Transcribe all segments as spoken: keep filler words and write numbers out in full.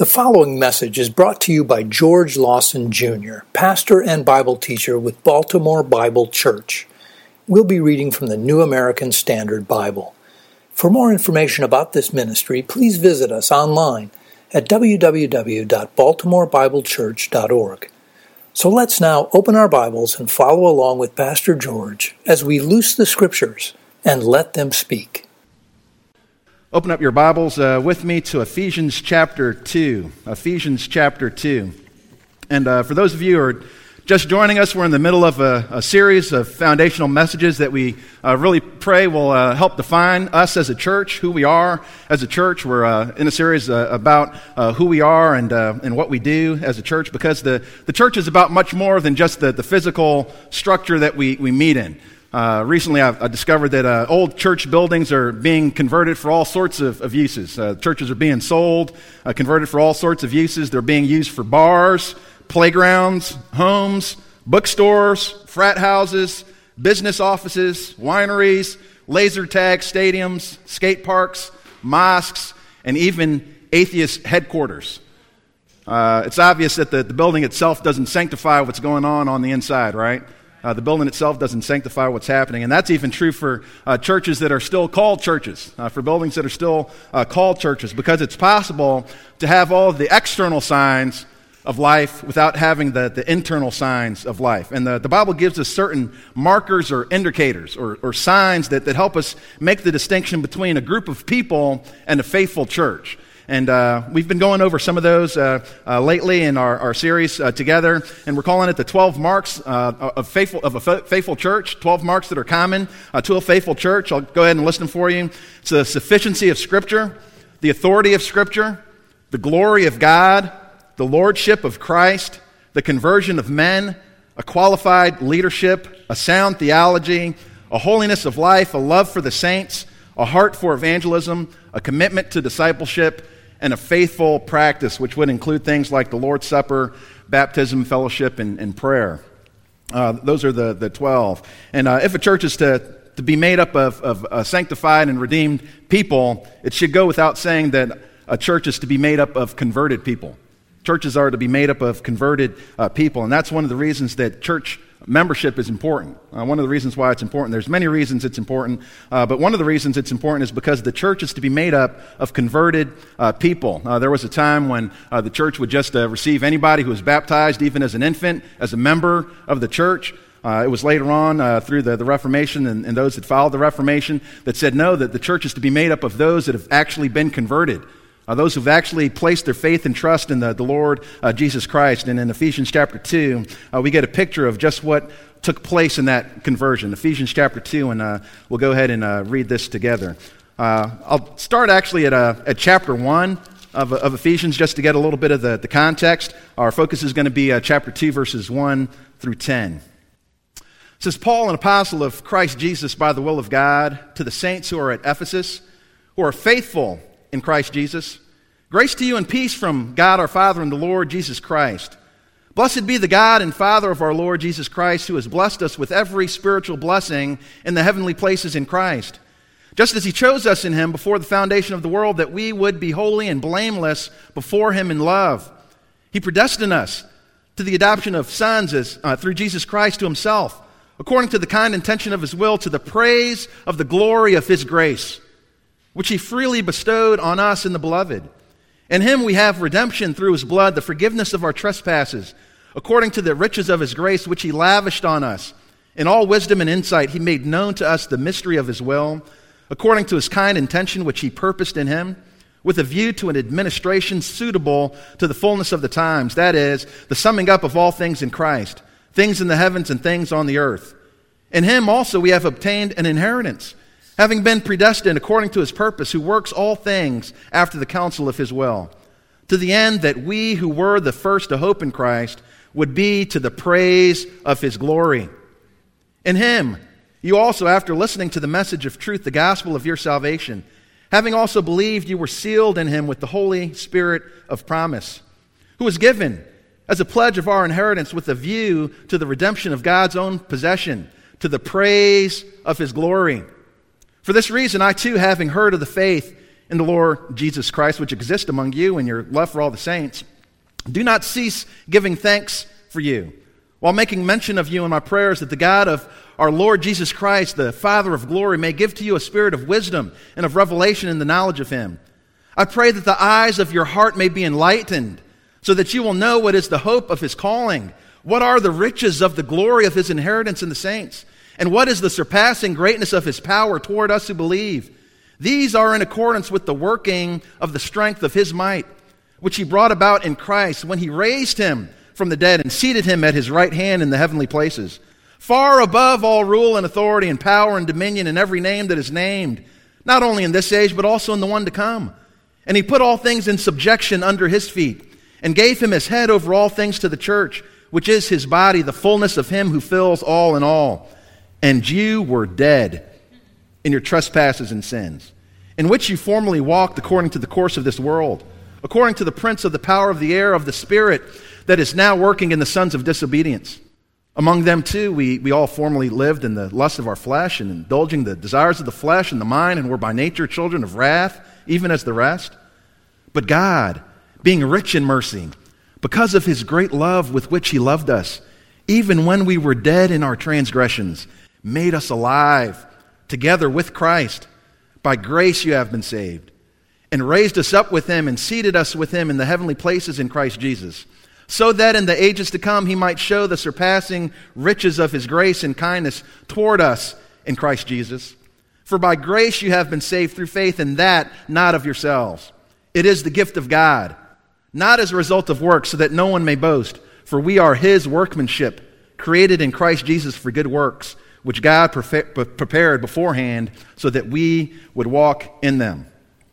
The following message is brought to you by George Lawson Junior, pastor and Bible teacher with Baltimore Bible Church. We'll be reading from the New American Standard Bible. For more information about this ministry, please visit us online at w w w dot baltimore bible church dot org. So let's now open our Bibles and follow along with Pastor George as we loose the Scriptures and let them speak. Open up your Bibles uh, with me to Ephesians chapter two. Ephesians chapter two. And uh, for those of you who are just joining us, we're in the middle of a, a series of foundational messages that we uh, really pray will uh, help define us as a church, who we are as a church. We're uh, in a series uh, about uh, who we are and uh, and what we do as a church, because the, the church is about much more than just the, the physical structure that we, we meet in. Uh, recently, I've, I discovered that uh, old church buildings are being converted for all sorts of, of uses. Uh, churches are being sold, uh, converted for all sorts of uses. They're being used for bars, playgrounds, homes, bookstores, frat houses, business offices, wineries, laser tag stadiums, skate parks, mosques, and even atheist headquarters. Uh, it's obvious that the, the building itself doesn't sanctify what's going on on the inside, right? Uh, the building itself doesn't sanctify what's happening. And that's even true for uh, churches that are still called churches, uh, for buildings that are still uh, called churches, because it's possible to have all of the external signs of life without having the, the internal signs of life. And the, the Bible gives us certain markers or indicators or, or signs that, that help us make the distinction between a group of people and a faithful church. And uh, we've been going over some of those uh, uh, lately in our, our series uh, together, and we're calling it the twelve marks uh, of faithful of a faithful church, twelve marks that are common uh, to a faithful church. I'll go ahead and list them for you. It's the sufficiency of Scripture, the authority of Scripture, the glory of God, the lordship of Christ, the conversion of men, a qualified leadership, a sound theology, a holiness of life, a love for the saints, a heart for evangelism, a commitment to discipleship, and a faithful practice, which would include things like the Lord's Supper, baptism, fellowship, and, and prayer. Uh, those are the, the twelve. And uh, if a church is to, to be made up of, of uh, sanctified and redeemed people, it should go without saying that a church is to be made up of converted people. Churches are to be made up of converted uh, people, and that's one of the reasons that church membership is important. Uh, one of the reasons why it's important. There's many reasons it's important, uh, but one of the reasons it's important is because the church is to be made up of converted uh, people. Uh, there was a time when uh, the church would just uh, receive anybody who was baptized, even as an infant, as a member of the church. Uh, it was later on uh, through the, the Reformation and, and those that followed the Reformation that said no, that the church is to be made up of those that have actually been converted. Uh, those who've actually placed their faith and trust in the, the Lord uh, Jesus Christ. And in Ephesians chapter two, uh, we get a picture of just what took place in that conversion. Ephesians chapter two, and uh, we'll go ahead and uh, read this together. Uh, I'll start actually at, uh, at chapter one of, of Ephesians, just to get a little bit of the, the context. Our focus is going to be uh, chapter two, verses one through ten. It says, Paul, an apostle of Christ Jesus by the will of God, to the saints who are at Ephesus, who are faithful in Christ Jesus, grace to you and peace from God our Father and the Lord Jesus Christ. Blessed be the God and Father of our Lord Jesus Christ, who has blessed us with every spiritual blessing in the heavenly places in Christ, just as he chose us in him before the foundation of the world, that we would be holy and blameless before him in love. He predestined us to the adoption of sons as, uh, through Jesus Christ to himself, according to the kind intention of his will, to the praise of the glory of his grace, which he freely bestowed on us in the Beloved. In him we have redemption through his blood, the forgiveness of our trespasses, according to the riches of his grace, which he lavished on us. In all wisdom and insight he made known to us the mystery of his will, according to his kind intention which he purposed in him, with a view to an administration suitable to the fullness of the times, that is, the summing up of all things in Christ, things in the heavens and things on the earth. In him also we have obtained an inheritance, having been predestined according to his purpose, who works all things after the counsel of his will, to the end that we who were the first to hope in Christ would be to the praise of his glory. In him you also, after listening to the message of truth, the gospel of your salvation, having also believed, you were sealed in him with the Holy Spirit of promise, who was given as a pledge of our inheritance with a view to the redemption of God's own possession, to the praise of his glory. For this reason, I too, having heard of the faith in the Lord Jesus Christ, which exist among you and your love for all the saints, do not cease giving thanks for you, while making mention of you in my prayers, that the God of our Lord Jesus Christ, the Father of glory, may give to you a spirit of wisdom and of revelation in the knowledge of him. I pray that the eyes of your heart may be enlightened, so that you will know what is the hope of his calling, what are the riches of the glory of his inheritance in the saints, and what is the surpassing greatness of his power toward us who believe. These are in accordance with the working of the strength of his might, which he brought about in Christ when he raised him from the dead and seated him at his right hand in the heavenly places, far above all rule and authority and power and dominion and every name that is named, not only in this age but also in the one to come. And he put all things in subjection under his feet, and gave him as head over all things to the church, which is his body, the fullness of him who fills all in all. And you were dead in your trespasses and sins, in which you formerly walked according to the course of this world, according to the prince of the power of the air, of the spirit that is now working in the sons of disobedience. Among them too we, we all formerly lived in the lust of our flesh, and indulging the desires of the flesh and the mind, and were by nature children of wrath, even as the rest. But God, being rich in mercy, because of his great love with which he loved us, even when we were dead in our transgressions, made us alive together with Christ. By grace you have been saved, and raised us up with him and seated us with him in the heavenly places in Christ Jesus, so that in the ages to come he might show the surpassing riches of his grace and kindness toward us in Christ Jesus. For by grace you have been saved through faith, and that not of yourselves. It is the gift of God, not as a result of works, so that no one may boast. For we are his workmanship, created in Christ Jesus for good works, which God prepared beforehand so that we would walk in them.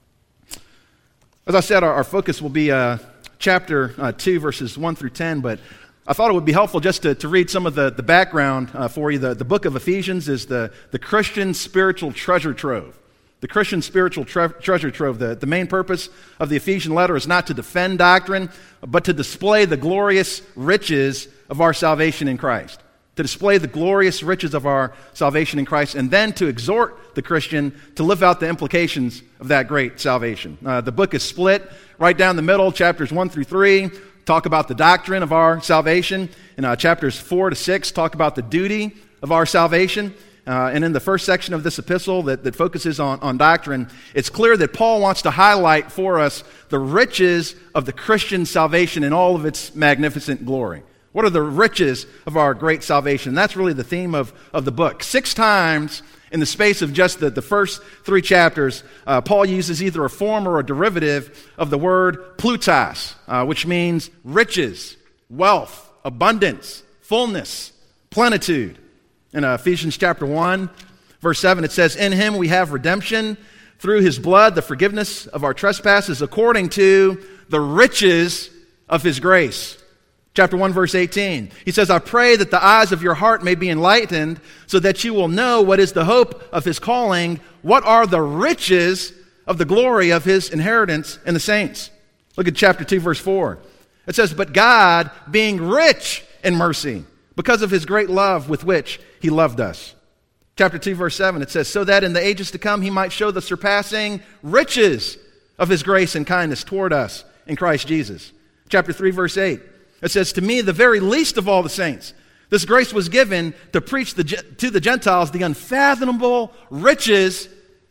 As I said, our, our focus will be uh, chapter uh, two, verses one through ten, but I thought it would be helpful just to, to read some of the, the background uh, for you. The, the book of Ephesians is the, the Christian spiritual treasure trove. The Christian spiritual tre- treasure trove. The, the main purpose of the Ephesian letter is not to defend doctrine, but to display the glorious riches of our salvation in Christ. To display the glorious riches of our salvation in Christ, and then to exhort the Christian to live out the implications of that great salvation. Uh, the book is split right down the middle. Chapters one through three talk about the doctrine of our salvation, and uh, chapters four to six talk about the duty of our salvation. Uh, and in the first section of this epistle that, that focuses on, on doctrine, it's clear that Paul wants to highlight for us the riches of the Christian salvation in all of its magnificent glory. What are the riches of our great salvation? And that's really the theme of, of the book. Six times in the space of just the, the first three chapters, uh, Paul uses either a form or a derivative of the word plutos, uh, which means riches, wealth, abundance, fullness, plenitude. In uh, Ephesians chapter one, verse seven, it says, "In him we have redemption through his blood, the forgiveness of our trespasses, according to the riches of his grace." Chapter one, verse eighteen, he says, "I pray that the eyes of your heart may be enlightened, so that you will know what is the hope of his calling, what are the riches of the glory of his inheritance in the saints." Look at chapter two, verse four. It says, "But God, being rich in mercy, because of his great love with which he loved us." Chapter two, verse seven, it says, "So that in the ages to come he might show the surpassing riches of his grace and kindness toward us in Christ Jesus." Chapter three, verse eight, it says, "To me, the very least of all the saints, this grace was given to preach the, to the Gentiles the unfathomable riches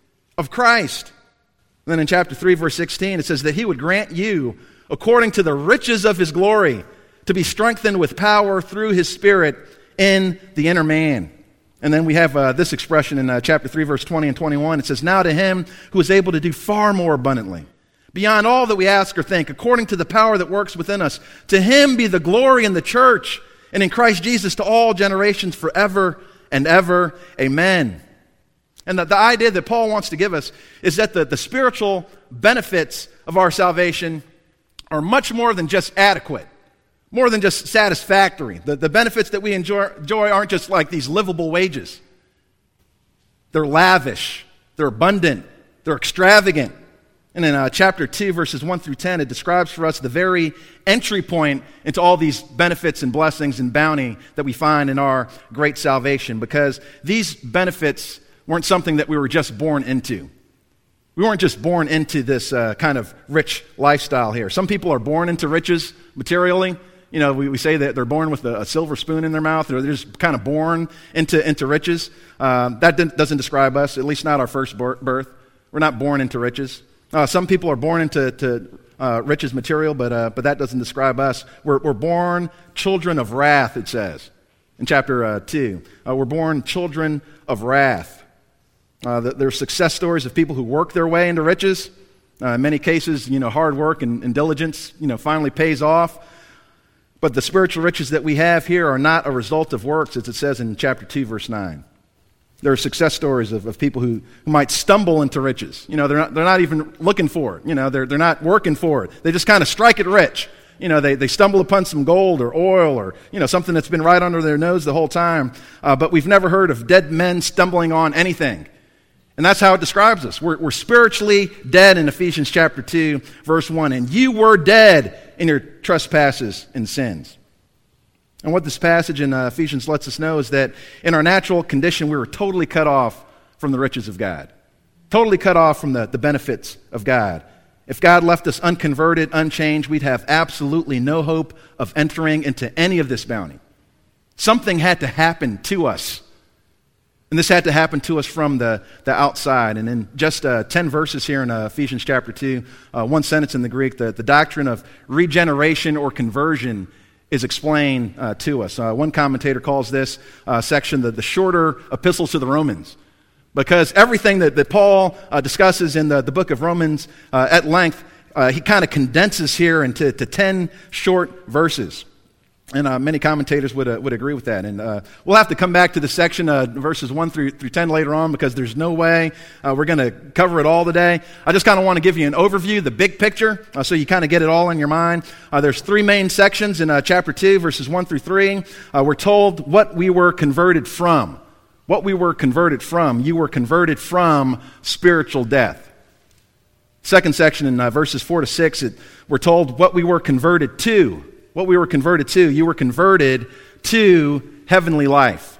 of Christ." And then in chapter three, verse sixteen, it says that he would grant you, according to the riches of his glory, to be strengthened with power through his Spirit in the inner man. And then we have uh, this expression in uh, chapter three, verse twenty and twenty-one. It says, "Now to him who is able to do far more abundantly, beyond all that we ask or think, according to the power that works within us, to him be the glory in the church and in Christ Jesus to all generations forever and ever. Amen." And the, the idea that Paul wants to give us is that the, the spiritual benefits of our salvation are much more than just adequate, more than just satisfactory. The, the benefits that we enjoy, enjoy aren't just like these livable wages. They're lavish, they're abundant, they're extravagant. And in uh, chapter two, verses one through ten, it describes for us the very entry point into all these benefits and blessings and bounty that we find in our great salvation, because these benefits weren't something that we were just born into. We weren't just born into this uh, kind of rich lifestyle here. Some people are born into riches materially. You know, we, we say that they're born with a, a silver spoon in their mouth, or they're just kind of born into, into riches. Uh, that doesn't describe us, at least not our first birth. We're not born into riches. Uh, some people are born into to, uh, riches material, but uh, but that doesn't describe us. We're, we're born children of wrath, it says in chapter uh, two. Uh, we're born children of wrath. Uh, there are success stories of people who work their way into riches. Uh, in many cases, you know, hard work and, and diligence, you know, finally pays off. But the spiritual riches that we have here are not a result of works, as it says in chapter two, verse nine. There are success stories of, of people who, who might stumble into riches. You know, they're not, they're not even looking for it. You know, they're, they're not working for it. They just kind of strike it rich. You know, they, they stumble upon some gold or oil or, you know, something that's been right under their nose the whole time. Uh, but we've never heard of dead men stumbling on anything. And that's how it describes us. We're, we're spiritually dead in Ephesians chapter two, verse one. And you were dead in your trespasses and sins. And what this passage in uh, Ephesians lets us know is that in our natural condition, we were totally cut off from the riches of God. Totally cut off from the, the benefits of God. If God left us unconverted, unchanged, we'd have absolutely no hope of entering into any of this bounty. Something had to happen to us. And this had to happen to us from the, the outside. And in just uh, ten verses here in uh, Ephesians chapter two, uh, one sentence in the Greek, the, the doctrine of regeneration or conversion is explained uh, to us. Uh, one commentator calls this uh, section the, the shorter epistles to the Romans, because everything that, that Paul uh, discusses in the, the book of Romans uh, at length, uh, he kind of condenses here into to ten short verses. And uh, many commentators would uh, would agree with that. And uh, we'll have to come back to this section, uh, verses one through, through ten later on, because there's no way uh, we're going to cover it all today. I just kind of want to give you an overview, the big picture, uh, so you kind of get it all in your mind. Uh, there's three main sections in uh, chapter two, verses one through three. Uh, we're told what we were converted from. What we were converted from. You were converted from spiritual death. Second section in uh, verses four to six, it, we're told what we were converted to. What we were converted to. You were converted to heavenly life.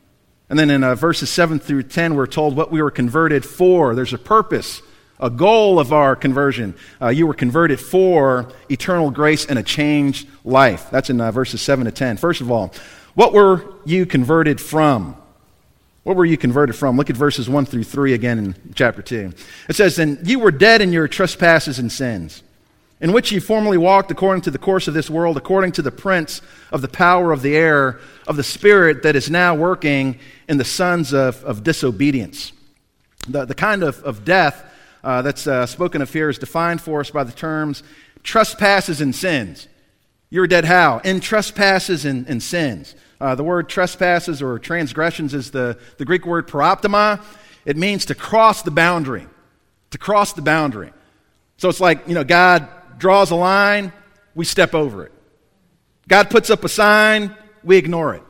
And then in uh, verses seven through ten, we're told what we were converted for. There's a purpose, a goal of our conversion. Uh, you were converted for eternal grace and a changed life. That's in uh, verses seven to ten. First of all, what were you converted from? What were you converted from? Look at verses one through three again in chapter two. It says, "And you were dead in your trespasses and sins, in which ye formerly walked according to the course of this world, according to the prince of the power of the air, of the spirit that is now working in the sons of, of disobedience." The, the kind of, of death uh, that's uh, spoken of here is defined for us by the terms trespasses and sins. You were dead how? In trespasses and, and sins. Uh, the word trespasses or transgressions is the, the Greek word paroptoma. It means to cross the boundary. To cross the boundary. So it's like, you know, God draws a line, we step over it. God puts up a sign, we ignore it.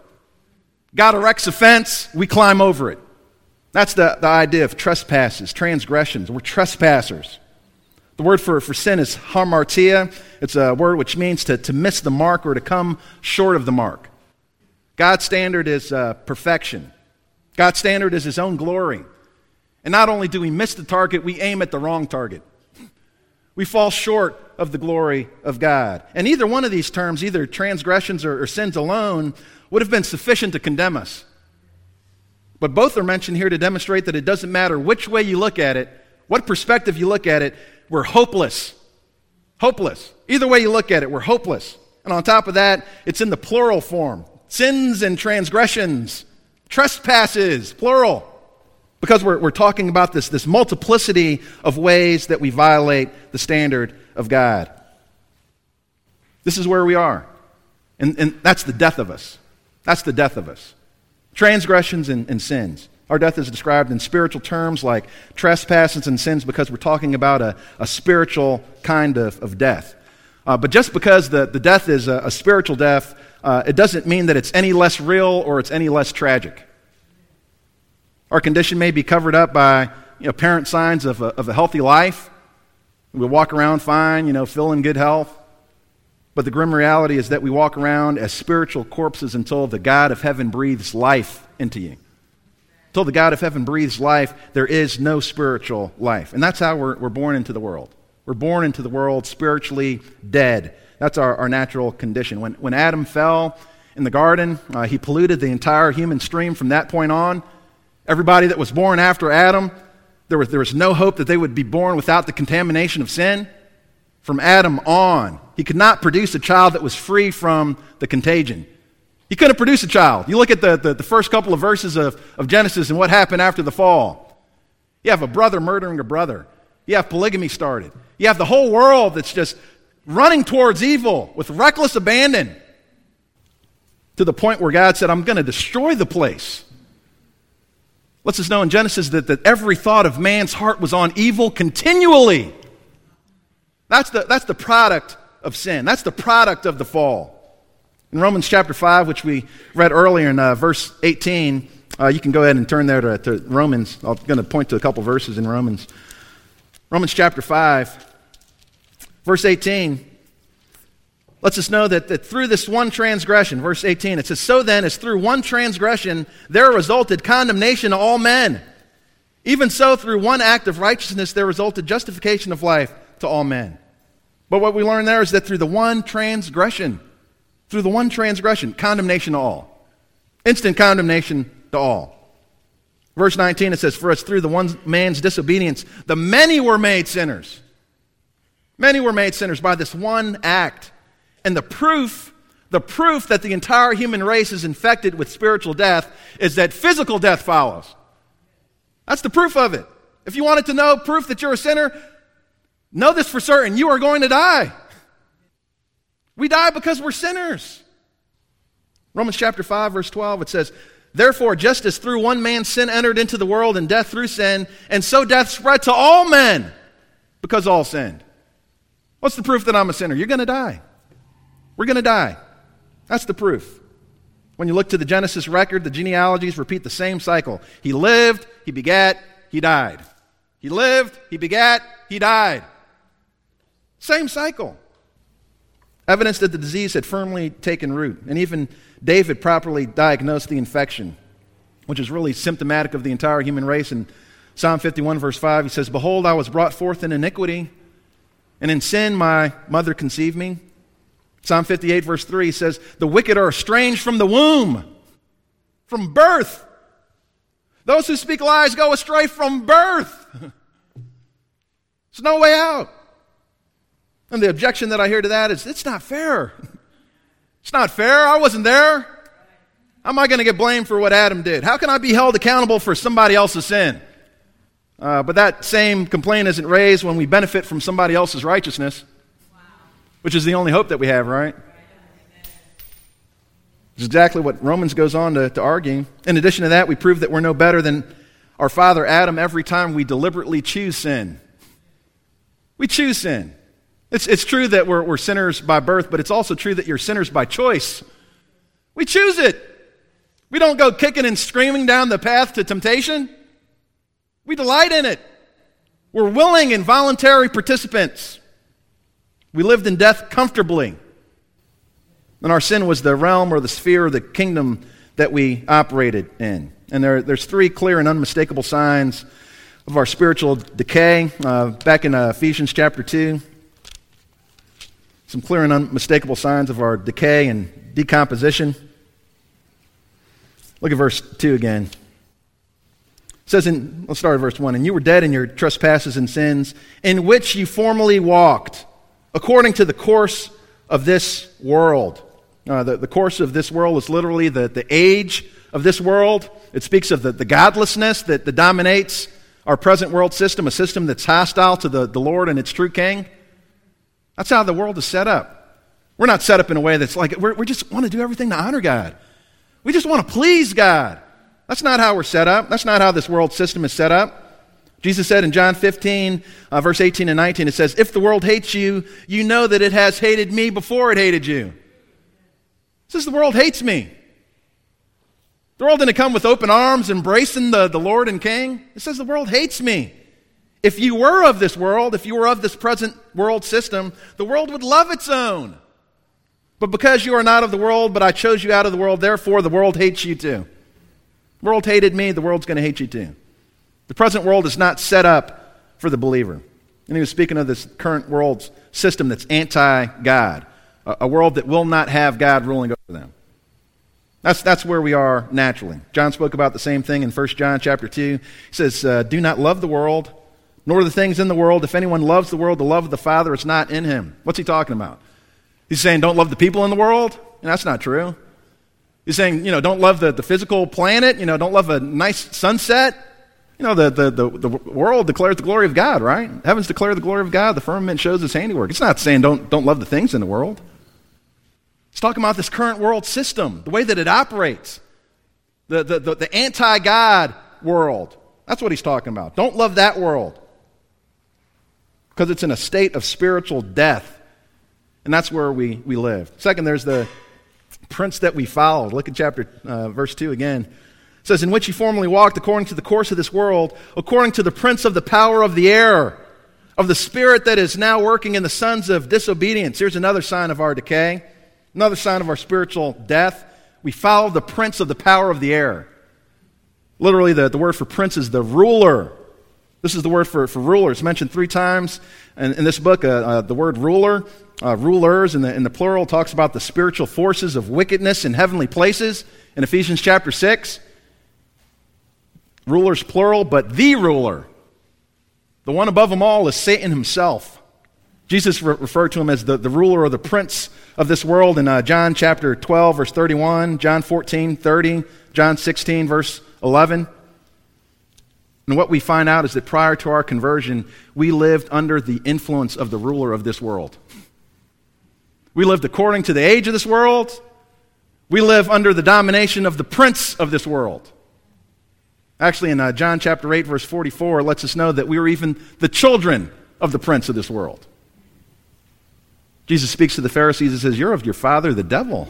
God erects a fence, we climb over it. That's the, the idea of trespasses, transgressions. We're trespassers. The word for, for sin is hamartia. It's a word which means to, to miss the mark or to come short of the mark. God's standard is uh, perfection. God's standard is His own glory. And not only do we miss the target, we aim at the wrong target. We fall short of the glory of God. And either one of these terms, either transgressions or, or sins alone, would have been sufficient to condemn us. But both are mentioned here to demonstrate that it doesn't matter which way you look at it, what perspective you look at it, we're hopeless. Hopeless. Either way you look at it, we're hopeless. And on top of that, it's in the plural form. Sins and transgressions, trespasses, plural. Because we're, we're talking about this, this multiplicity of ways that we violate the standard of God. This is where we are. And, and that's the death of us. That's the death of us. Transgressions and, and sins. Our death is described in spiritual terms like trespasses and sins because we're talking about a, a spiritual kind of, of death. Uh, but just because the, the death is a, a spiritual death, uh, it doesn't mean that it's any less real or it's any less tragic. Our condition may be covered up by, you know, apparent signs of a, of a healthy life. We walk around fine, you know, feel in good health. But the grim reality is that we walk around as spiritual corpses until the God of heaven breathes life into you. Until the God of heaven breathes life, there is no spiritual life. And that's how we're, we're born into the world. We're born into the world spiritually dead. That's our, our natural condition. When, when Adam fell in the garden, uh, he polluted the entire human stream from that point on. Everybody that was born after Adam, there was, there was no hope that they would be born without the contamination of sin. From Adam on, he could not produce a child that was free from the contagion. He couldn't produce a child. You look at the, the, the first couple of verses of, of Genesis and what happened after the fall. You have a brother murdering a brother. You have polygamy started. You have the whole world that's just running towards evil with reckless abandon to the point where God said, I'm going to destroy the place. Lets us know in Genesis that, that every thought of man's heart was on evil continually. That's the, that's the product of sin. That's the product of the fall. In Romans chapter five, which we read earlier in uh, verse eighteen, uh, you can go ahead and turn there to, to Romans. I'm going to point to a couple verses in Romans. Romans chapter five, verse eighteen, lets us know that, that through this one transgression, verse eighteen, it says, so then, as through one transgression there resulted condemnation to all men, even so through one act of righteousness there resulted justification of life to all men. But what we learn there is that through the one transgression, through the one transgression, condemnation to all. Instant condemnation to all. Verse nineteen, it says, for it's through the one man's disobedience, the many were made sinners. Many were made sinners by this one act. And the proof, the proof that the entire human race is infected with spiritual death is that physical death follows. That's the proof of it. If you wanted to know proof that you're a sinner, know this for certain, you are going to die. We die because we're sinners. Romans chapter five, verse twelve, it says, therefore, just as through one man sin entered into the world, and death through sin, and so death spread to all men, because all sinned. What's the proof that I'm a sinner? You're going to die. We're going to die. That's the proof. When you look to the Genesis record, the genealogies repeat the same cycle. He lived, he begat, he died. He lived, he begat, he died. Same cycle. Evidence that the disease had firmly taken root. And even David properly diagnosed the infection, which is really symptomatic of the entire human race. In Psalm fifty-one, verse five, he says, behold, I was brought forth in iniquity, and in sin my mother conceived me. Psalm fifty-eight, verse three says, the wicked are estranged from the womb, from birth. Those who speak lies go astray from birth. There's no way out. And the objection that I hear to that is, it's not fair. It's not fair. I wasn't there. How am I going to get blamed for what Adam did? How can I be held accountable for somebody else's sin? Uh, but that same complaint isn't raised when we benefit from somebody else's righteousness, wow. Which is the only hope that we have, right? It's exactly what Romans goes on to, to argue. In addition to that, we prove that we're no better than our father Adam every time we deliberately choose sin. We choose sin. It's, it's true that we're, we're sinners by birth, but it's also true that you're sinners by choice. We choose it. We don't go kicking and screaming down the path to temptation. We delight in it. We're willing and voluntary participants. We lived in death comfortably. And our sin was the realm or the sphere or the kingdom that we operated in. And there, there's three clear and unmistakable signs of our spiritual decay. Uh, back in uh, Ephesians chapter two, some clear and unmistakable signs of our decay and decomposition. Look at verse two again. It says in, let's start at verse one, and you were dead in your trespasses and sins, in which you formerly walked, according to the course of this world. Uh, the, the course of this world is literally the, the age of this world. It speaks of the, the godlessness that, that dominates our present world system, a system that's hostile to the, the Lord and its true King. That's how the world is set up. We're not set up in a way that's like, we're, we just want to do everything to honor God. We just want to please God. That's not how we're set up. That's not how this world system is set up. Jesus said in John fifteen, uh, verse eighteen and nineteen, it says, if the world hates you, you know that it has hated me before it hated you. It says the world hates me. The world didn't come with open arms embracing the, the Lord and King. It says the world hates me. If you were of this world, if you were of this present world system, the world would love its own. But because you are not of the world, but I chose you out of the world, therefore the world hates you too. The world hated me, the world's going to hate you too. The present world is not set up for the believer. And he was speaking of this current world's system that's anti-God, a, a world that will not have God ruling over them. That's, that's where we are naturally. John spoke about the same thing in First John chapter two. He says, uh, do not love the world, nor the things in the world. If anyone loves the world, the love of the Father is not in him. What's he talking about? He's saying don't love the people in the world? And that's not true. He's saying, you know, don't love the, the physical planet, you know, don't love a nice sunset. You know, the, the, the, the world declares the glory of God, right? Heavens declare the glory of God. The firmament shows his handiwork. It's not saying don't, don't love the things in the world. It's talking about this current world system, the way that it operates, the, the, the, the anti-God world. That's what he's talking about. Don't love that world because it's in a state of spiritual death, and that's where we, we live. Second, there's the prince that we followed. Look at chapter uh, verse two again. It says, in which he formerly walked according to the course of this world, according to the prince of the power of the air, of the spirit that is now working in the sons of disobedience. Here's another sign of our decay, another sign of our spiritual death. We follow the prince of the power of the air. Literally, the, the word for prince is the ruler. This is the word for, for ruler. It's mentioned three times in, in this book. Uh, uh, the word ruler, uh, rulers in the, in the plural, talks about the spiritual forces of wickedness in heavenly places in Ephesians chapter six. Rulers plural, but the ruler, the one above them all, is Satan himself. Jesus re- referred to him as the, the ruler or the prince of this world in uh, John chapter twelve, verse thirty-one, John fourteen, thirty, John sixteen, verse eleven. And what we find out is that prior to our conversion, we lived under the influence of the ruler of this world. We lived according to the age of this world. We live under the domination of the prince of this world. Actually, in uh, John chapter eight, verse forty-four, it lets us know that we were even the children of the prince of this world. Jesus speaks to the Pharisees and says, you're of your father, the devil.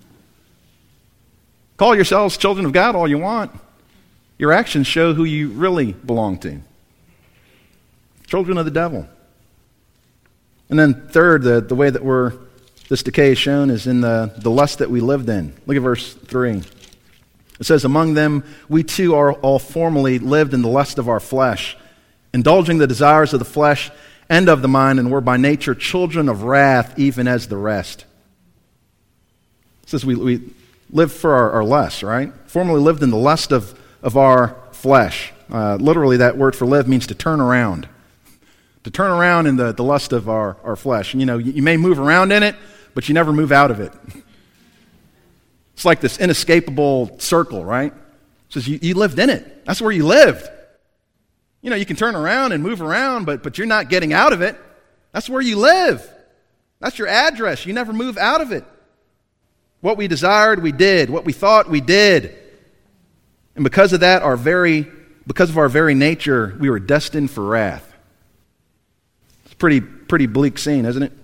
Call yourselves children of God all you want. Your actions show who you really belong to. Children of the devil. And then third, the, the way that we're, this decay is shown is in the, the lust that we lived in. Look at verse three. It says, among them we too are all formerly lived in the lust of our flesh, indulging the desires of the flesh and of the mind, and were by nature children of wrath, even as the rest. It says we, we live for our, our lust, right? Formerly lived in the lust of, of our flesh. Uh, literally, that word for live means to turn around. To turn around in the, the lust of our, our flesh. And, you know, you, you may move around in it, but you never move out of it. It's like this inescapable circle, right? It says you, you lived in it. That's where you lived. You know, you can turn around and move around, but, but you're not getting out of it. That's where you live. That's your address. You never move out of it. What we desired, we did. What we thought, we did. And because of that, our very, because of our very nature, we were destined for wrath. It's a pretty, pretty bleak scene, isn't it?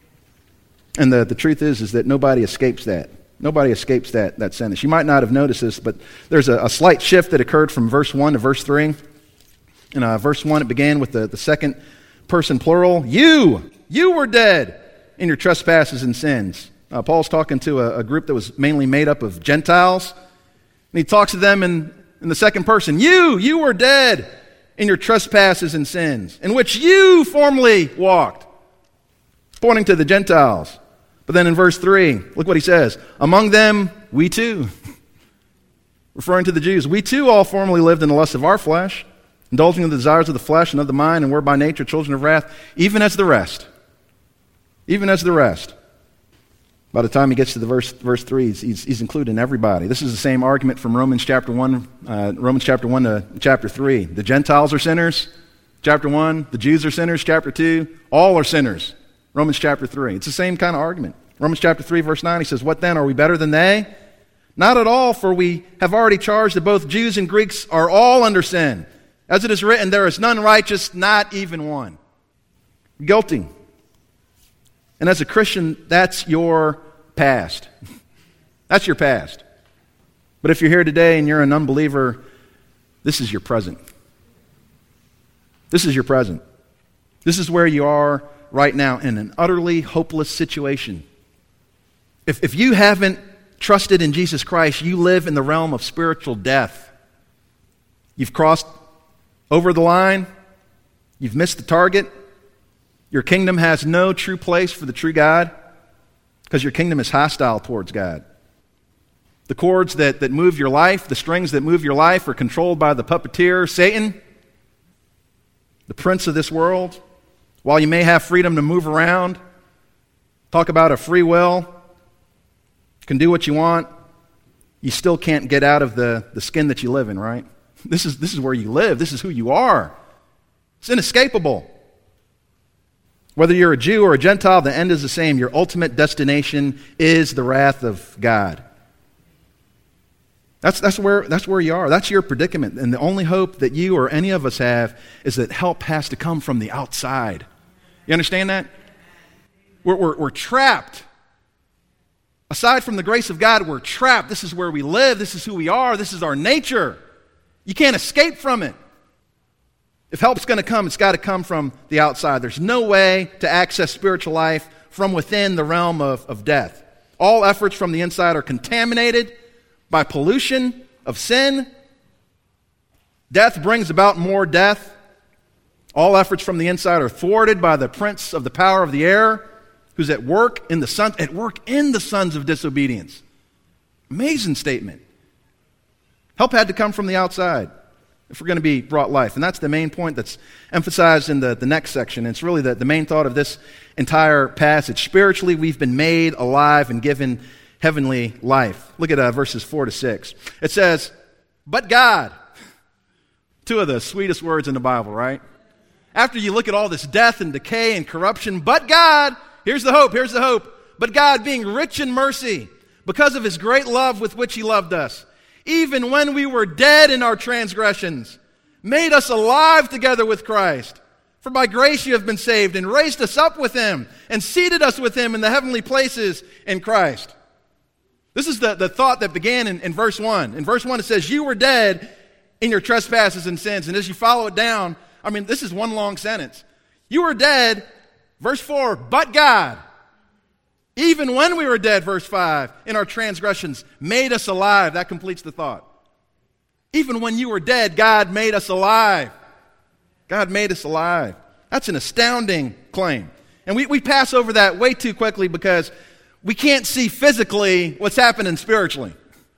And the, the truth is, is that nobody escapes that. Nobody escapes that, that sentence. You might not have noticed this, but there's a, a slight shift that occurred from verse one to verse three. In uh, verse one, it began with the, the second person plural. You, you were dead in your trespasses and sins. Uh, Paul's talking to a, a group that was mainly made up of Gentiles. And he talks to them in, in the second person. You, you were dead in your trespasses and sins, in which you formerly walked. Pointing to the Gentiles. But then in verse three, look what he says. Among them, we too. Referring to the Jews. We too all formerly lived in the lust of our flesh, indulging in the desires of the flesh and of the mind, and were by nature children of wrath, even as the rest. Even as the rest. By the time he gets to the verse, verse three, he's, he's, he's including everybody. This is the same argument from Romans chapter one, uh, Romans chapter one to chapter three. The Gentiles are sinners, chapter one. The Jews are sinners, chapter two. All are sinners, Romans chapter three. It's the same kind of argument. Romans chapter three, verse nine, he says, what then? Are we better than they? Not at all, for we have already charged that both Jews and Greeks are all under sin. As it is written, there is none righteous, not even one. Guilty. And as a Christian, that's your past. That's your past. But if you're here today and you're an unbeliever, this is your present. This is your present. This is where you are right now in an utterly hopeless situation. If, if you haven't trusted in Jesus Christ, you live in the realm of spiritual death. You've crossed over the line. You've missed the target. Your kingdom has no true place for the true God because your kingdom is hostile towards God. The cords that, that move your life, the strings that move your life are controlled by the puppeteer, Satan, the prince of this world. While you may have freedom to move around, talk about a free will, you can do what you want, you still can't get out of the, the skin that you live in, right? This is, this is where you live. This is who you are. It's inescapable. Whether you're a Jew or a Gentile, the end is the same. Your ultimate destination is the wrath of God. That's, that's, where, that's where you are. That's your predicament. And the only hope that you or any of us have is that help has to come from the outside. You understand that? We're, we're, we're trapped. Aside from the grace of God, we're trapped. This is where we live. This is who we are. This is our nature. You can't escape from it. If help's going to come, it's got to come from the outside. There's no way to access spiritual life from within the realm of, of death. All efforts from the inside are contaminated by pollution of sin. Death brings about more death. All efforts from the inside are thwarted by the prince of the power of the air, who's at work in the son, at work in the sons of disobedience. Amazing statement. Help had to come from the outside if we're going to be brought life. And that's the main point that's emphasized in the, the next section. It's really the, the main thought of this entire passage. Spiritually, we've been made alive and given heavenly life. Look at uh, verses four to six. It says, but God. Two of the sweetest words in the Bible, right? After you look at all this death and decay and corruption, but God, here's the hope, here's the hope. But God, being rich in mercy, because of his great love with which he loved us, even when we were dead in our transgressions, made us alive together with Christ. For by grace you have been saved, and raised us up with him, and seated us with him in the heavenly places in Christ. This is the, the thought that began in, in verse one. In verse one it says, you were dead in your trespasses and sins. And as you follow it down, I mean, this is one long sentence. You were dead, verse four, but God, even when we were dead, verse five, in our transgressions, made us alive. That completes the thought. Even when you were dead, God made us alive. God made us alive. That's an astounding claim. And we, we pass over that way too quickly because we can't see physically what's happening spiritually.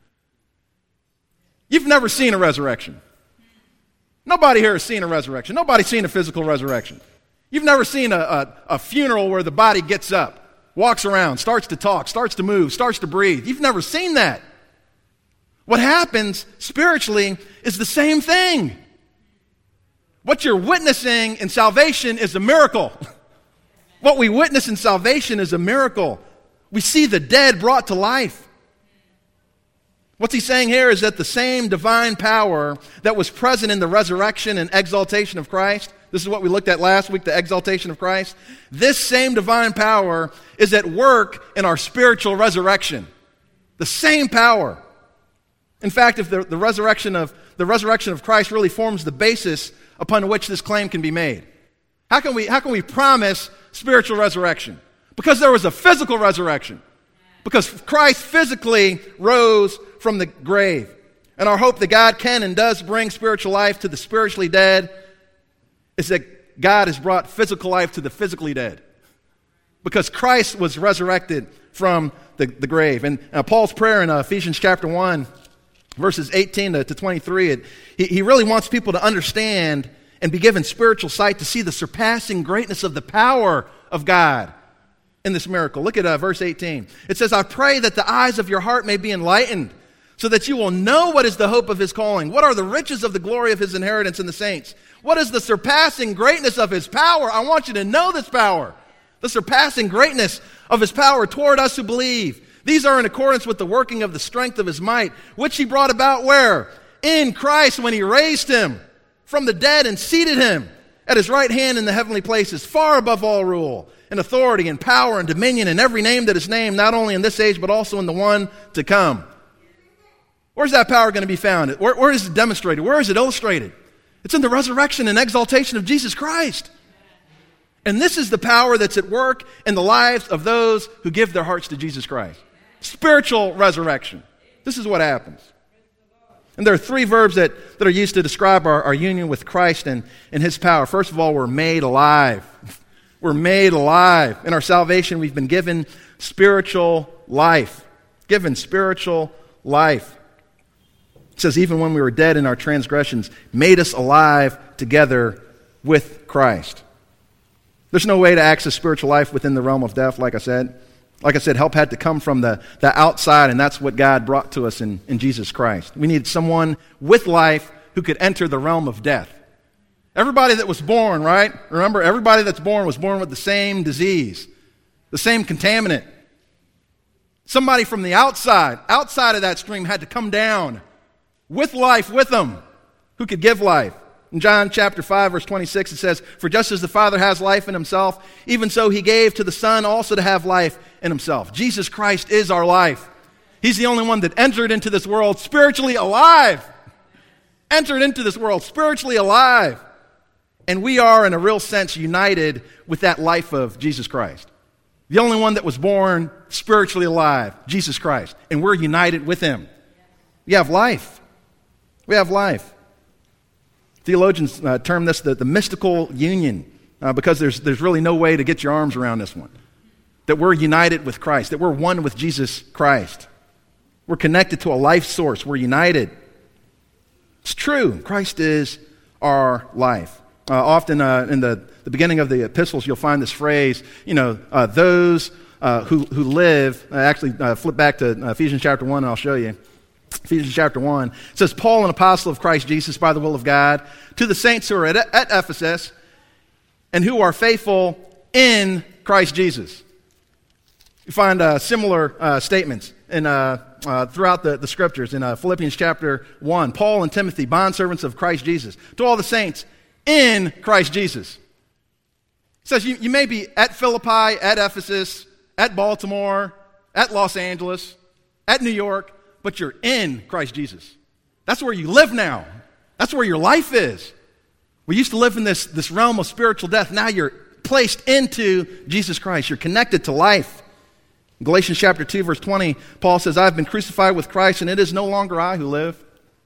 You've never seen a resurrection. Nobody here has seen a resurrection. Nobody's seen a physical resurrection. You've never seen a, a, a funeral where the body gets up, walks around, starts to talk, starts to move, starts to breathe. You've never seen that. What happens spiritually is the same thing. What you're witnessing in salvation is a miracle. What we witness in salvation is a miracle. We see the dead brought to life. What's he saying here is that the same divine power that was present in the resurrection and exaltation of Christ, this is what we looked at last week, the exaltation of Christ, this same divine power is at work in our spiritual resurrection. The same power. In fact, if the, the resurrection of the resurrection of Christ really forms the basis upon which this claim can be made. How can we, how can we promise spiritual resurrection? Because there was a physical resurrection. Because Christ physically rose from the grave. And our hope that God can and does bring spiritual life to the spiritually dead is that God has brought physical life to the physically dead. Because Christ was resurrected from the, the grave. And uh, Paul's prayer in uh, Ephesians chapter one, verses eighteen to twenty-three, it, he, he really wants people to understand and be given spiritual sight to see the surpassing greatness of the power of God in this miracle. Look at uh, verse eighteen. It says, I pray that the eyes of your heart may be enlightened, so that you will know what is the hope of his calling, what are the riches of the glory of his inheritance in the saints, what is the surpassing greatness of his power. I want you to know this power, the surpassing greatness of his power toward us who believe. These are in accordance with the working of the strength of his might, which he brought about where? In Christ, when he raised him from the dead and seated him at his right hand in the heavenly places, far above all rule and authority and power and dominion and every name that is named, not only in this age but also in the one to come. Where's that power going to be found? Where, where is it demonstrated? Where is it illustrated? It's in the resurrection and exaltation of Jesus Christ. And this is the power that's at work in the lives of those who give their hearts to Jesus Christ. Spiritual resurrection. This is what happens. And there are three verbs that, that are used to describe our, our union with Christ and, and his power. First of all, we're made alive. We're made alive. In our salvation, we've been given spiritual life. Given spiritual life. It says, even when we were dead in our transgressions, made us alive together with Christ. There's no way to access spiritual life within the realm of death, like I said. Like I said, help had to come from the, the outside, and that's what God brought to us in, in Jesus Christ. We needed someone with life who could enter the realm of death. Everybody that was born, right? Remember, everybody that's born was born with the same disease, the same contaminant. Somebody from the outside, outside of that stream, had to come down with life with them, who could give life. In John chapter five, verse twenty-six, it says, for just as the Father has life in himself, even so he gave to the Son also to have life in himself. Jesus Christ is our life. He's the only one that entered into this world spiritually alive. Entered into this world spiritually alive. And we are, in a real sense, united with that life of Jesus Christ. The only one that was born spiritually alive, Jesus Christ. And we're united with him. We have life. We have life. Theologians uh, term this the, the mystical union uh, because there's, there's really no way to get your arms around this one. That we're united with Christ, that we're one with Jesus Christ. We're connected to a life source. We're united. It's true. Christ is our life. Uh, often uh, in the, the beginning of the epistles, you'll find this phrase, you know, uh, those uh, who, who live, uh, actually uh, flip back to uh, Ephesians chapter one and I'll show you. Ephesians chapter one. It says, Paul, an apostle of Christ Jesus by the will of God, to the saints who are at, at Ephesus and who are faithful in Christ Jesus. You find uh, similar uh, statements in, uh, uh, throughout the, the scriptures. In uh, Philippians chapter one, Paul and Timothy, bondservants of Christ Jesus, to all the saints in Christ Jesus. It says you, you may be at Philippi, at Ephesus, at Baltimore, at Los Angeles, at New York, but you're in Christ Jesus. That's where you live now. That's where your life is. We used to live in this, this realm of spiritual death. Now you're placed into Jesus Christ. You're connected to life. In Galatians chapter two, verse twenty, Paul says, I've been crucified with Christ, and it is no longer I who live,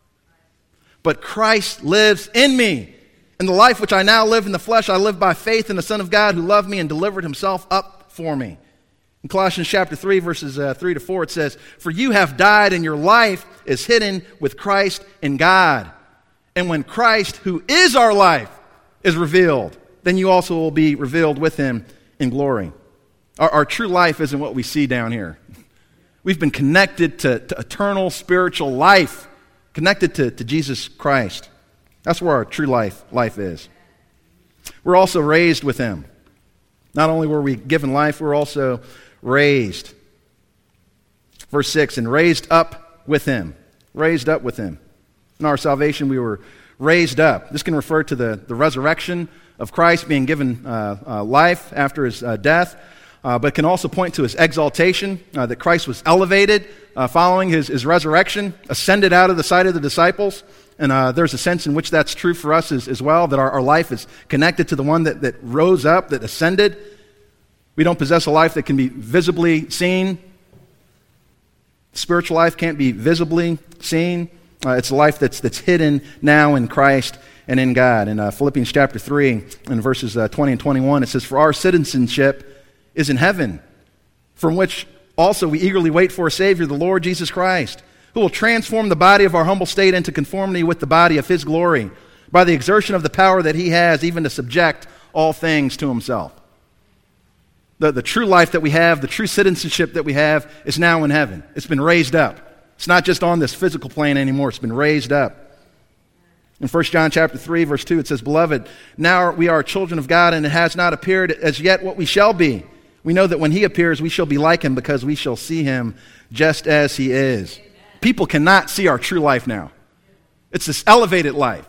but Christ lives in me. And the life which I now live in the flesh, I live by faith in the Son of God who loved me and delivered himself up for me. In Colossians chapter three, verses uh, three to four, it says, for you have died, and your life is hidden with Christ in God. And when Christ, who is our life, is revealed, then you also will be revealed with him in glory. Our, our true life isn't what we see down here. We've been connected to, to eternal spiritual life, connected to, to Jesus Christ. That's where our true life, life is. We're also raised with him. Not only were we given life, we're also raised. Verse six, and raised up with him. Raised up with him. In our salvation, we were raised up. This can refer to the, the resurrection of Christ being given uh, uh, life after his uh, death, uh, but can also point to his exaltation, uh, that Christ was elevated uh, following his, his resurrection, ascended out of the sight of the disciples. And uh, there's a sense in which that's true for us as, as well, that our, our life is connected to the one that, that rose up, that ascended. We don't possess a life that can be visibly seen. Spiritual life can't be visibly seen. Uh, it's a life that's that's hidden now in Christ and in God. In uh, Philippians chapter three, in verses uh, twenty and twenty-one, it says, for our citizenship is in heaven, from which also we eagerly wait for a Savior, the Lord Jesus Christ, who will transform the body of our humble state into conformity with the body of his glory, by the exertion of the power that he has, even to subject all things to himself. The, the true life that we have, the true citizenship that we have, is now in heaven. It's been raised up. It's not just on this physical plane anymore. It's been raised up. In First John chapter three, verse two, it says, beloved, now we are children of God, and it has not appeared as yet what we shall be. We know that when he appears, we shall be like him, because we shall see him just as he is. Amen. People cannot see our true life now. It's this elevated life.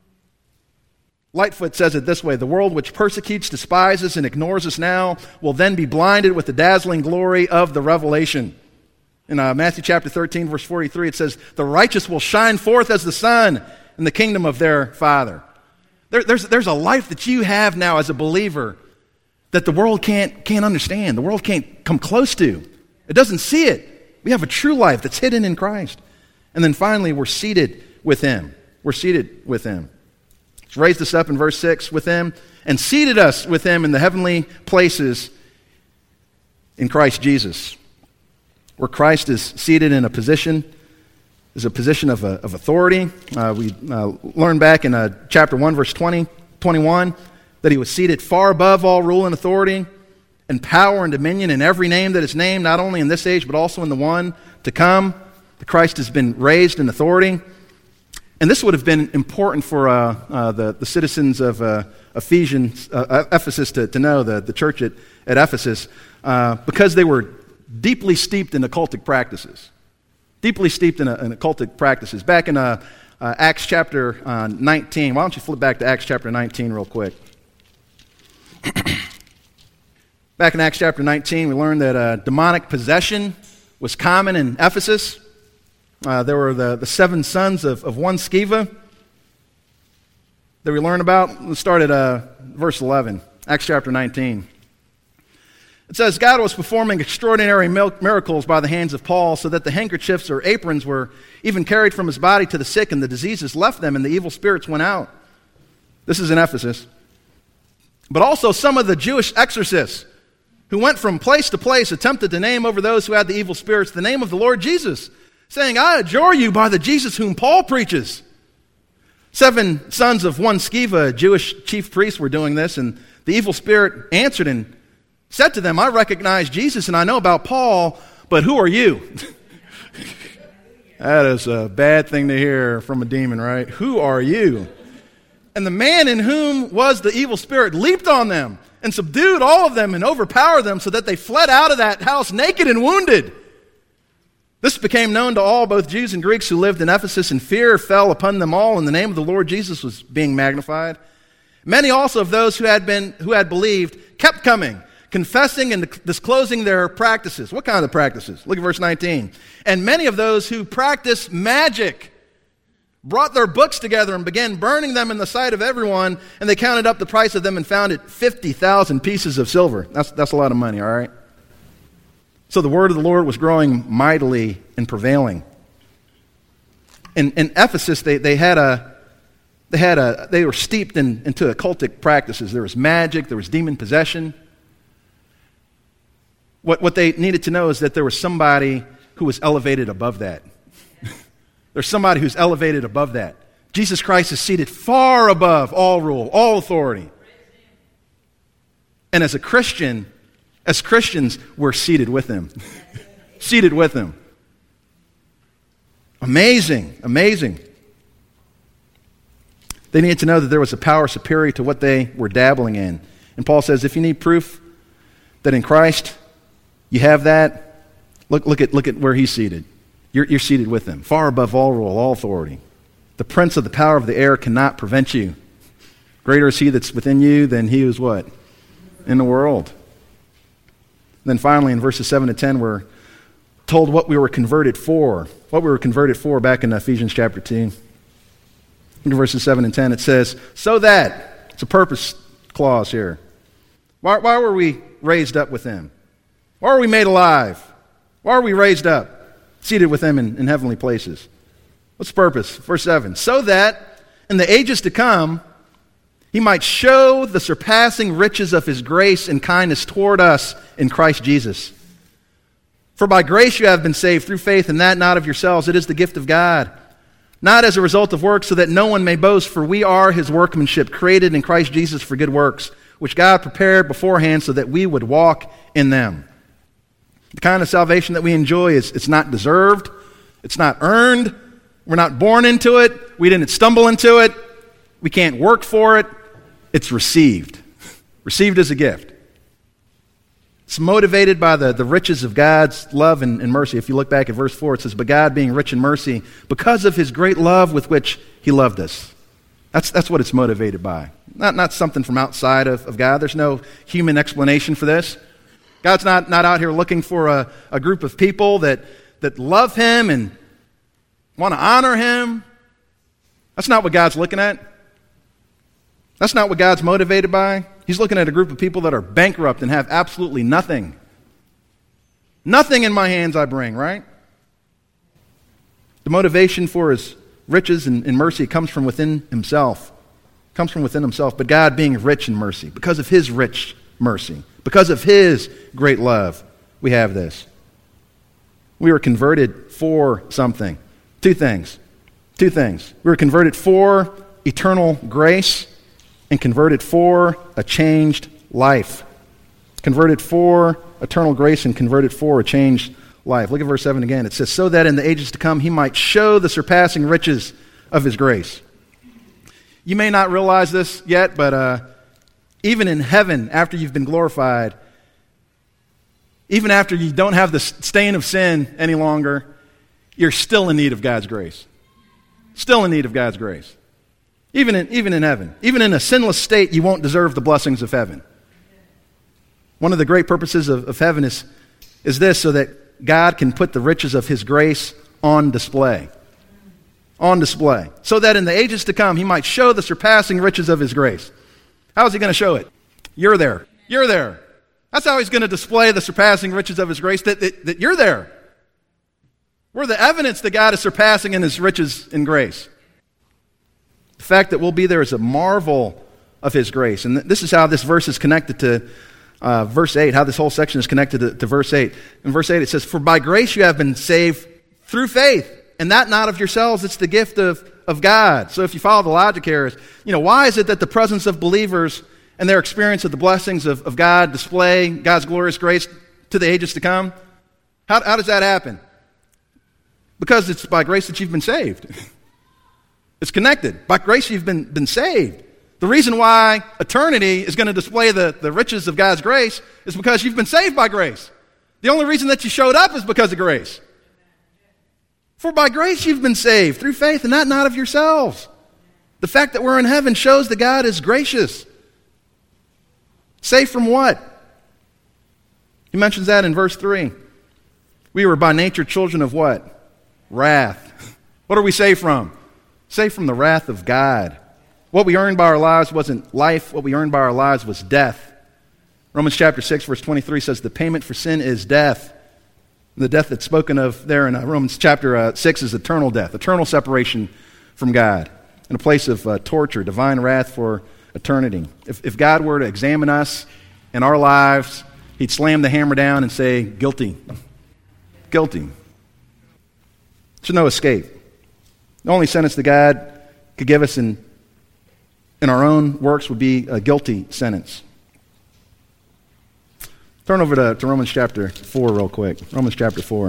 Lightfoot says it this way, the world which persecutes, despises, and ignores us now will then be blinded with the dazzling glory of the revelation. In uh, Matthew chapter thirteen, verse forty-three, it says, the righteous will shine forth as the sun in the kingdom of their Father. There, there's, there's a life that you have now as a believer that the world can't, can't understand. The world can't come close to. It doesn't see it. We have a true life that's hidden in Christ. And then finally, we're seated with him. We're seated with him. He's raised us up in verse six with him and seated us with him in the heavenly places in Christ Jesus. Where Christ is seated in a position, is a position of, uh, of authority. Uh, we uh, learned back in uh, chapter one, verse twenty, twenty-one, that he was seated far above all rule and authority and power and dominion in every name that is named, not only in this age, but also in the one to come. The Christ has been raised in authority. And this would have been important for uh, uh, the, the citizens of uh, Ephesians, uh, Ephesus to, to know, the, the church at, at Ephesus, uh, because they were deeply steeped in occultic practices. Deeply steeped in, uh, in occultic practices. Back in uh, uh, Acts chapter uh, nineteen, why don't you flip back to Acts chapter nineteen real quick. Back in Acts chapter nineteen, we learned that uh, demonic possession was common in Ephesus. Uh, there were the, the seven sons of, of one Sceva that we learn about. Let's start at uh, verse eleven, Acts chapter nineteen. It says, God was performing extraordinary miracles by the hands of Paul, so that the handkerchiefs or aprons were even carried from his body to the sick, and the diseases left them, and the evil spirits went out. This is in Ephesus. But also some of the Jewish exorcists who went from place to place attempted to name over those who had the evil spirits the name of the Lord Jesus, saying, I adjure you by the Jesus whom Paul preaches. Seven sons of one Sceva, Jewish chief priests, were doing this, and the evil spirit answered and said to them, I recognize Jesus and I know about Paul, but who are you? That is a bad thing to hear from a demon, right? Who are you? And the man in whom was the evil spirit leaped on them and subdued all of them and overpowered them, so that they fled out of that house naked and wounded. This became known to all, both Jews and Greeks who lived in Ephesus, and fear fell upon them all, and the name of the Lord Jesus was being magnified. Many also of those who had been who had believed kept coming, confessing and disclosing their practices. What kind of practices? Look at verse nineteen. And many of those who practiced magic brought their books together and began burning them in the sight of everyone, and they counted up the price of them and found it fifty thousand pieces of silver. That's, that's a lot of money, all right? So the word of the Lord was growing mightily and prevailing. In, in Ephesus, they, they had a, they had a, they were steeped in, into occultic practices. There was magic, there was demon possession. What, what they needed to know is that there was somebody who was elevated above that. There's somebody who's elevated above that. Jesus Christ is seated far above all rule, all authority. And as a Christian, as Christians, we're seated with him. Seated with him. Amazing, amazing. They needed to know that there was a power superior to what they were dabbling in. And Paul says, if you need proof that in Christ you have that, look, look at look at where he's seated. You're, you're seated with him, far above all rule, all authority. The prince of the power of the air cannot prevent you. Greater is he that's within you than he who's what? In the world. And then finally, in verses seven to ten, we're told what we were converted for. What we were converted for back in Ephesians chapter two. In verses seven and ten, it says, so that, it's a purpose clause here. Why, why were we raised up with him? Why are we made alive? Why are we raised up? Seated with him in, in heavenly places. What's the purpose? Verse seven. So that in the ages to come, he might show the surpassing riches of his grace and kindness toward us in Christ Jesus. For by grace you have been saved through faith, and that not of yourselves. It is the gift of God. Not as a result of works, so that no one may boast, for we are his workmanship, created in Christ Jesus for good works, which God prepared beforehand so that we would walk in them. The kind of salvation that we enjoy is it's not deserved, it's not earned, we're not born into it, we didn't stumble into it, we can't work for it, it's received. Received as a gift. It's motivated by the, the riches of God's love and, and mercy. If you look back at verse four, it says, but God being rich in mercy, because of his great love with which he loved us. That's, that's what it's motivated by. Not, not something from outside of, of God. There's no human explanation for this. God's not, not out here looking for a, a group of people that, that love him and want to honor him. That's not what God's looking at. That's not what God's motivated by. He's looking at a group of people that are bankrupt and have absolutely nothing. Nothing in my hands I bring, right? The motivation for his riches and, and mercy comes from within himself. Comes from within himself. But God being rich in mercy, because of his rich mercy, because of his great love, we have this. We were converted for something. Two things. Two things. We were converted for eternal grace and converted for a changed life. Converted for eternal grace and converted for a changed life. Look at verse seven again. It says, so that in the ages to come he might show the surpassing riches of his grace. You may not realize this yet, but uh, even in heaven, after you've been glorified, even after you don't have the stain of sin any longer, you're still in need of God's grace. Still in need of God's grace. Even in, even in heaven. Even in a sinless state, you won't deserve the blessings of heaven. One of the great purposes of, of heaven is, is this, so that God can put the riches of his grace on display. On display. So that in the ages to come, he might show the surpassing riches of his grace. How is he going to show it? You're there. You're there. That's how he's going to display the surpassing riches of his grace, that, that, that you're there. We're the evidence that God is surpassing in his riches and grace. The fact that we'll be there is a marvel of his grace. And this is how this verse is connected to uh, verse eight, how this whole section is connected to, to verse eight. In verse eight it says, for by grace you have been saved through faith, and that not of yourselves, it's the gift of, of God. So if you follow the logic here, is, you know, why is it that the presence of believers and their experience of the blessings of, of God display God's glorious grace to the ages to come? How, how does that happen? Because it's by grace that you've been saved. It's connected. By grace you've been, been saved. The reason why eternity is going to display the, the riches of God's grace is because you've been saved by grace. The only reason that you showed up is because of grace. For by grace you've been saved through faith, and that not of yourselves. The fact that we're in heaven shows that God is gracious. Saved from what? He mentions that in verse three. We were by nature children of what? Wrath. What are we saved from? Saved from the wrath of God. What we earned by our lives wasn't life. What we earned by our lives was death. Romans chapter six, verse twenty-three says the payment for sin is death. The death that's spoken of there in uh, Romans chapter uh, six is eternal death, eternal separation from God, in a place of uh, torture, divine wrath for eternity. If, if God were to examine us and our lives, he'd slam the hammer down and say, guilty. Guilty. There's no escape. The only sentence that God could give us in, in our own works would be a guilty sentence. Turn over to, to Romans chapter four real quick. Romans chapter four.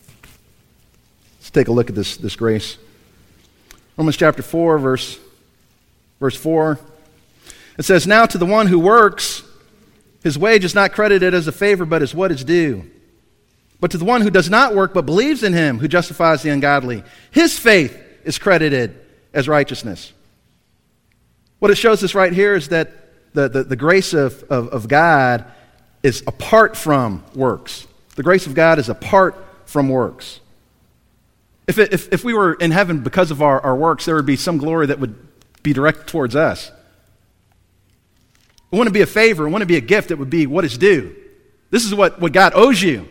Let's take a look at this, this grace. Romans chapter four, verse, verse four. It says, now to the one who works, his wage is not credited as a favor, but as what is due. But to the one who does not work, but believes in him who justifies the ungodly, his faith is credited as righteousness. What it shows us right here is that the, the, the grace of, of, of God is apart from works. The grace of God is apart from works. If, it, if, if we were in heaven because of our, our works, there would be some glory that would be directed towards us. It wouldn't be a favor. It wouldn't be a gift. It would be what is due. This is what, what God owes you.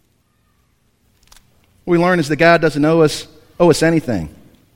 What we learn is that God doesn't owe us, owe us anything.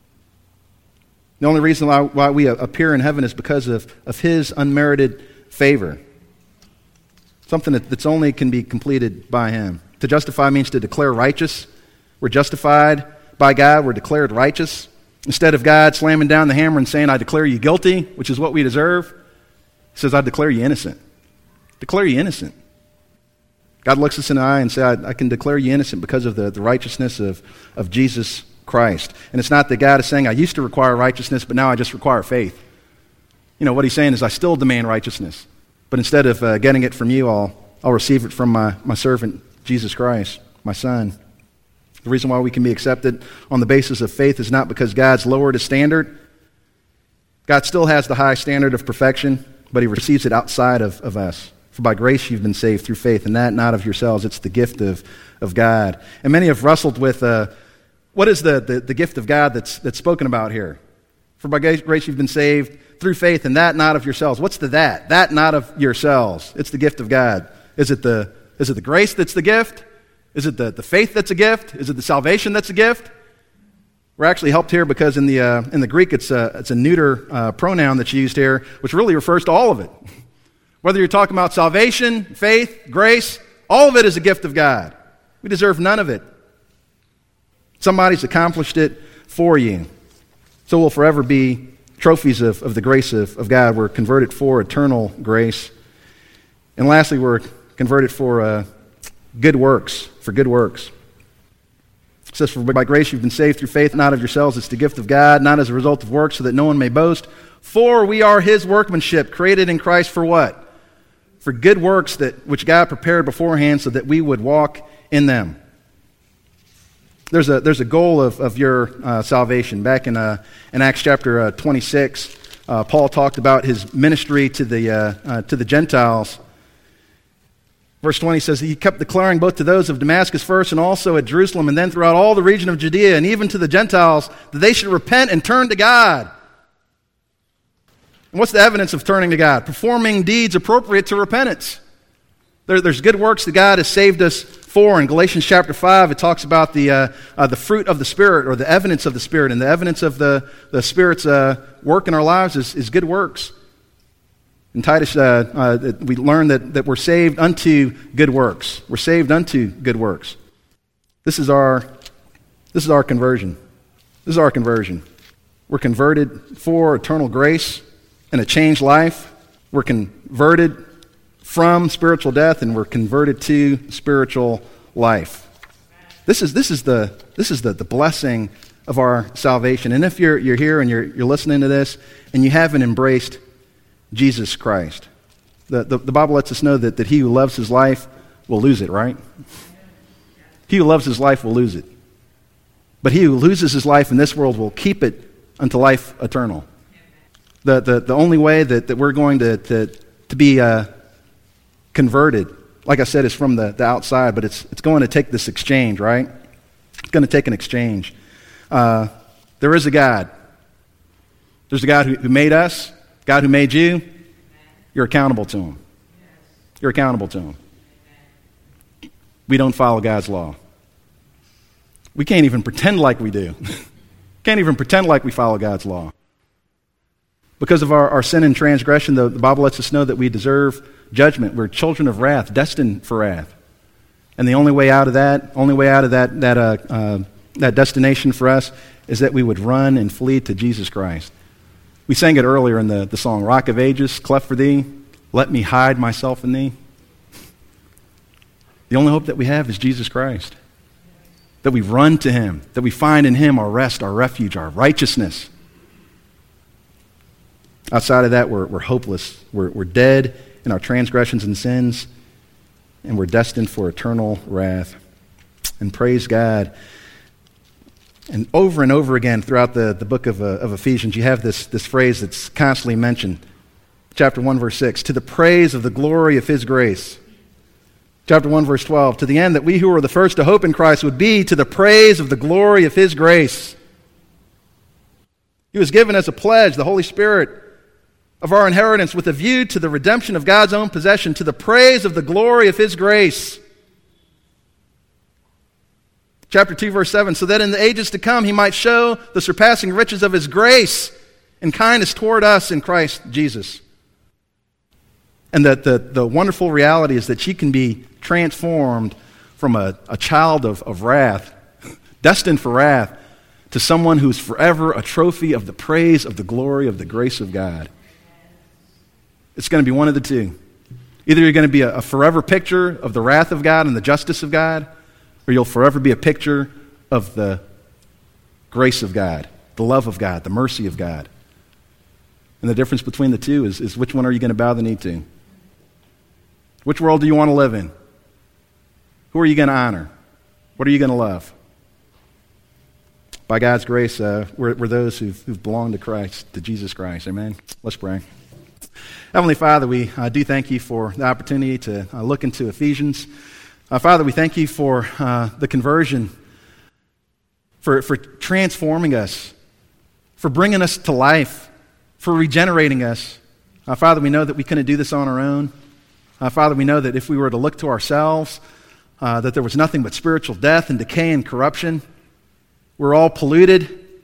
The only reason why, why we appear in heaven is because of, of his unmerited favor. Something that, that's only can be completed by him. To justify means to declare righteous. We're justified by God. We're declared righteous. Instead of God slamming down the hammer and saying, I declare you guilty, which is what we deserve, he says, I declare you innocent. Declare you innocent. God looks us in the eye and says, I, I can declare you innocent because of the, the righteousness of, of Jesus Christ. And it's not that God is saying, I used to require righteousness, but now I just require faith. You know, what he's saying is, I still demand righteousness. But instead of uh, getting it from you, I'll, I'll receive it from my, my servant, Jesus Christ, my son. The reason why we can be accepted on the basis of faith is not because God's lowered his standard. God still has the high standard of perfection, but he receives it outside of, of us. For by grace you've been saved through faith, and that not of yourselves. It's the gift of, of God. And many have wrestled with, uh, what is the, the, the gift of God that's, that's spoken about here? For by grace you've been saved through faith, and that not of yourselves. What's the that? That not of yourselves. It's the gift of God. Is it the, is it the grace that's the gift? Is it the, the faith that's a gift? Is it the salvation that's a gift? We're actually helped here because in the uh, in the Greek it's a it's a neuter uh, pronoun that's used here, which really refers to all of it. Whether you're talking about salvation, faith, grace, all of it is a gift of God. We deserve none of it. Somebody's accomplished it for you. So we'll forever be trophies of, of the grace of, of God. We're converted for eternal grace. And lastly, we're converted for uh, good works, for good works. It says, for by grace you've been saved through faith, not of yourselves. It's the gift of God, not as a result of works, so that no one may boast. For we are his workmanship, created in Christ for what? For good works that which God prepared beforehand so that we would walk in them. There's a there's a goal of, of your uh, salvation. Back in uh, in Acts chapter uh, twenty-six, uh, Paul talked about his ministry to the uh, uh, to the Gentiles. Verse twenty says, he kept declaring both to those of Damascus first and also at Jerusalem and then throughout all the region of Judea and even to the Gentiles that they should repent and turn to God. And what's the evidence of turning to God? Performing deeds appropriate to repentance. There, there's good works that God has saved us for. In Galatians chapter five, it talks about the uh, uh, the fruit of the Spirit, or the evidence of the Spirit. And the evidence of the, the Spirit's uh, work in our lives is, is good works. In Titus, uh, uh, we learn that, that we're saved unto good works. We're saved unto good works. This is our this is our conversion. This is our conversion. We're converted for eternal grace and a changed life. We're converted from spiritual death, and we're converted to spiritual life. This is this is the this is the, the blessing of our salvation. And if you're you're here and you're you're listening to this and you haven't embraced Jesus Christ, the, the, the Bible lets us know that, that he who loves his life will lose it, right? He who loves his life will lose it. But he who loses his life in this world will keep it unto life eternal. The the, the only way that, that we're going to, to, to be uh, converted, like I said, is from the, the outside, but it's it's going to take this exchange, right? It's going to take an exchange. Uh, there is a God. There's a God who, who made us, God who made you. You're accountable to him. You're accountable to him. We don't follow God's law. We can't even pretend like we do. Can't even pretend like we follow God's law. Because of our, our sin and transgression, the, the Bible lets us know that we deserve judgment. We're children of wrath, destined for wrath. And the only way out of that, only way out of that that uh, uh, that destination for us is that we would run and flee to Jesus Christ. We sang it earlier in the, the song, Rock of Ages, cleft for thee, let me hide myself in thee. The only hope that we have is Jesus Christ. That we run to him, that we find in him our rest, our refuge, our righteousness. Outside of that, we're, we're hopeless. We're, we're dead in our transgressions and sins, and we're destined for eternal wrath. And praise God. And over and over again throughout the, the book of, uh, of Ephesians, you have this, this phrase that's constantly mentioned. Chapter one, verse six, to the praise of the glory of his grace. Chapter one, verse twelve, to the end that we who were the first to hope in Christ would be to the praise of the glory of his grace. He was given as a pledge, the Holy Spirit, of our inheritance with a view to the redemption of God's own possession, to the praise of the glory of his grace. Chapter two, verse seven, so that in the ages to come he might show the surpassing riches of his grace and kindness toward us in Christ Jesus. And that the, the wonderful reality is that you can be transformed from a, a child of, of wrath, destined for wrath, to someone who's forever a trophy of the praise of the glory of the grace of God. It's going to be one of the two. Either you're going to be a, a forever picture of the wrath of God and the justice of God, or you'll forever be a picture of the grace of God, the love of God, the mercy of God. And the difference between the two is, is which one are you going to bow the knee to? Which world do you want to live in? Who are you going to honor? What are you going to love? By God's grace, uh, we're, we're those who've, who've belonged to Christ, to Jesus Christ. Amen? Let's pray. Heavenly Father, we uh, do thank you for the opportunity to uh, look into Ephesians. Uh, Father, we thank you for uh, the conversion, for, for transforming us, for bringing us to life, for regenerating us. Uh, Father, we know that we couldn't do this on our own. Uh, Father, we know that if we were to look to ourselves, uh, that there was nothing but spiritual death and decay and corruption. We're all polluted.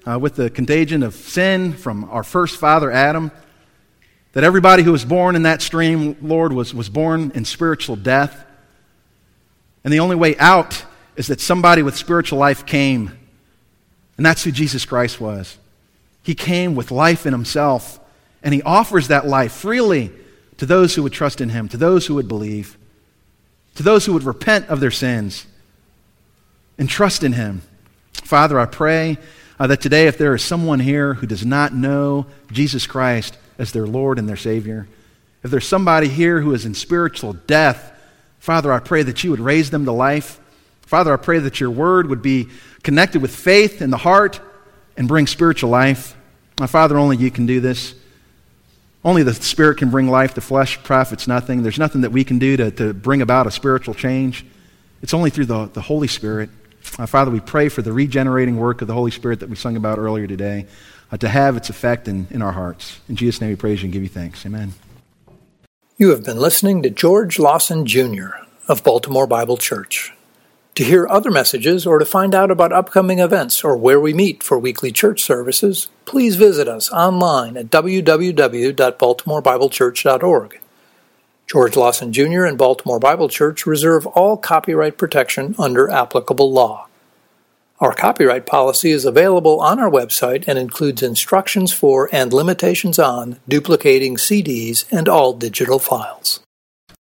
uh, with the contagion of sin from our first father, Adam, that everybody who was born in that stream, Lord, was, was born in spiritual death. And the only way out is that somebody with spiritual life came. And that's who Jesus Christ was. He came with life in himself, and he offers that life freely to those who would trust in him, to those who would believe, to those who would repent of their sins and trust in him. Father, I pray uh, that today, if there is someone here who does not know Jesus Christ as their Lord and their Savior, if there's somebody here who is in spiritual death, Father, I pray that you would raise them to life. Father, I pray that your word would be connected with faith in the heart and bring spiritual life. My Father, only you can do this. Only the Spirit can bring life. The flesh profits nothing. There's nothing that we can do to, to bring about a spiritual change. It's only through the, the Holy Spirit. Uh, Father, we pray for the regenerating work of the Holy Spirit that we sung about earlier today uh, to have its effect in, in our hearts. In Jesus' name we praise you and give you thanks. Amen. You have been listening to George Lawson Junior of Baltimore Bible Church. To hear other messages or to find out about upcoming events or where we meet for weekly church services, please visit us online at w w w dot baltimore bible church dot org. George Lawson Junior and Baltimore Bible Church reserve all copyright protection under applicable law. Our copyright policy is available on our website and includes instructions for and limitations on duplicating C Ds and all digital files.